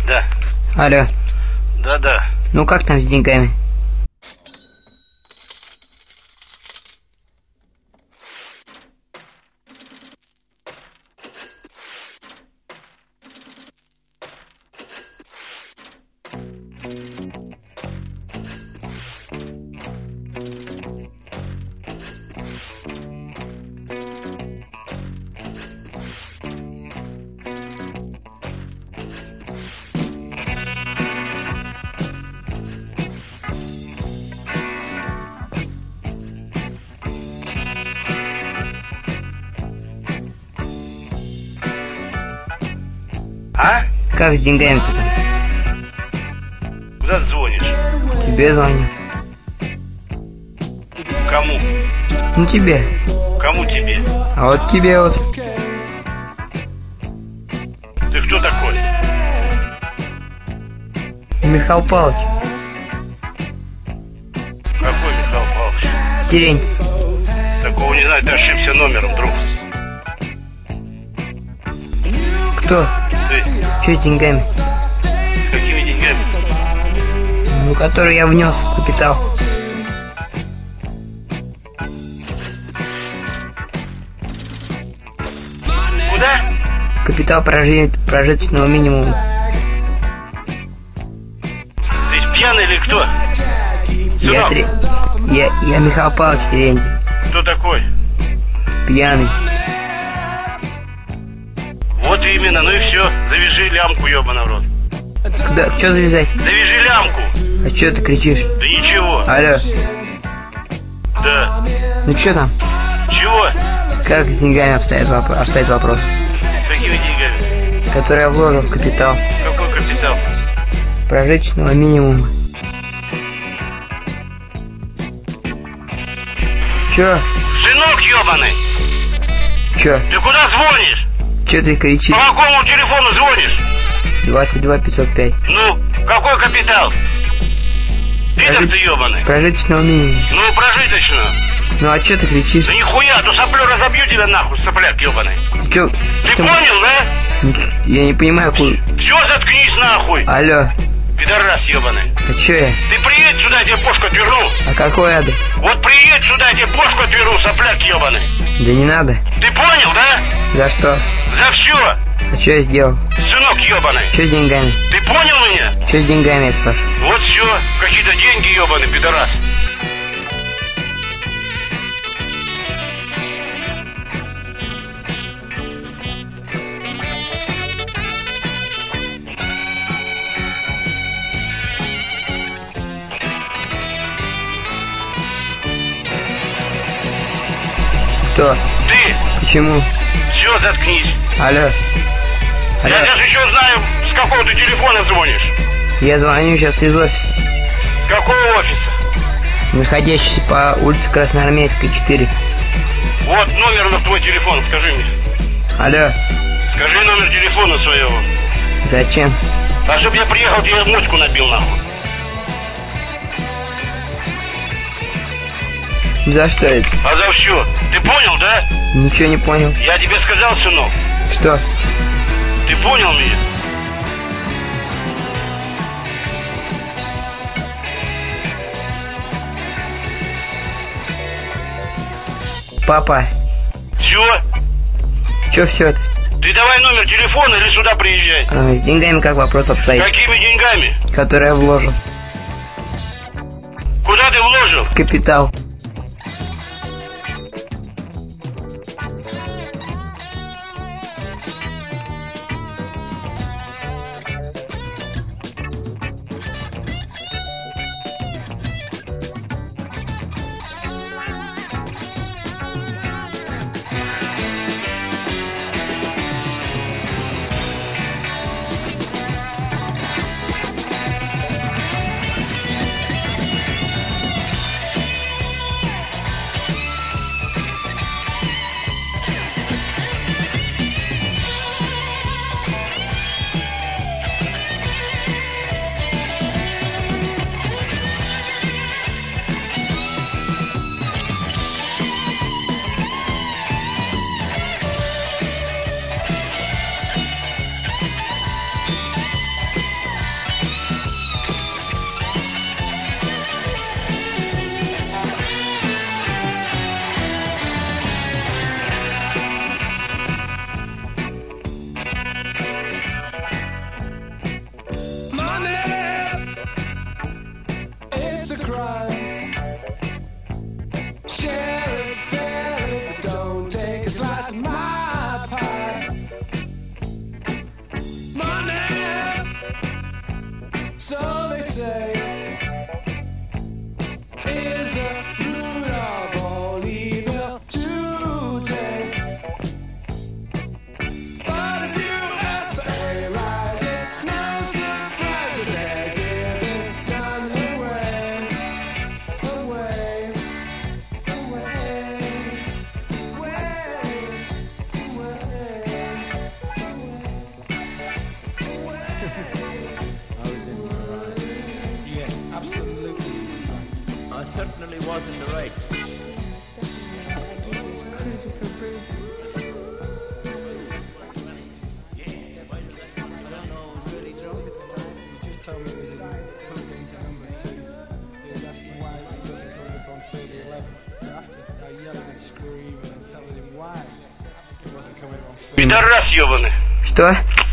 Да. Алло. Да. Ну как там с деньгами? А? Как с деньгами-то там? Куда ты звонишь? Тебе звоню. Кому? Ну тебе. Кому тебе? А вот тебе вот. Ты кто такой? Михаил Павлович. Какой Михаил Павлович? Терень. Такого не знаю, ты ошибся номером, друг. Кто? Ты? Че с деньгами? С какими деньгами? Ну, который я внес в капитал. Куда? В капитал прожиточного минимума. Ты пьяный или кто? Я, Сынок, я Михаил Павлович Терень. кто такой? Пьяный. Вот именно, ну и все. Завяжи лямку, ёбаный в рот. Куда? Че завязать? Завяжи лямку. А че ты кричишь? Да ничего. Алло. Да. Ну че там? Чего? Как с деньгами обстоит вопрос? С какими деньгами? Который я вложил в капитал Какой капитал? прожиточного минимума. Че? Сынок ёбаный, Че? ты куда звонишь? Че ты кричишь? По какому телефону звонишь? 22 505. Ну, какой капитал? Пидор ты ёбаный. Прожиточного минимума. Ну, прожиточно. Ну а че ты кричишь? Да нихуя, а то соплю разобью тебя нахуй, сопляк ёбаный. Ты че? Ты понял, да? Я не понимаю, куда. Все, заткнись нахуй. Алло. Пидорас ёбаный. А че я? Ты приедь сюда, я тебе бошку отверну. А какой адрес? Вот приедь сюда, я тебе бошку отверну, сопляк ёбаный. Да не надо. Ты понял, да? За что? За все. А че я сделал? Сынок ёбаный. Че с деньгами? Ты понял меня? Че с деньгами, я спрашиваю? Вот все, какие-то деньги ёбаный, пидорас. Кто? Ты, Почему? все, заткнись. Алло. Алло. Я даже еще знаю, с какого ты телефона звонишь. Я звоню сейчас из офиса, С какого офиса? находящийся по улице Красноармейской, 4. Вот номер на твой телефон, скажи мне. Алло. Скажи номер телефона своего. Зачем? А чтоб я приехал, тебе мочку набил нахуй. За что это? А за все. Ты понял, да? Ничего не понял. Я тебе сказал, сынок. Что? Ты понял меня? Папа, Все. что все это? Ты давай номер телефона или сюда приезжай. С деньгами как вопрос обстоит? Какими деньгами? Который я вложил Куда ты вложил? в капитал. certainly was in the right. I guess he was cruising for bruising. Told me it was in put into number 2. He was asking why he wasn't coming up on field 11. So after I yelling and screaming and telling him why he wasn't coming up on field. Пидорас ёбаный. Что?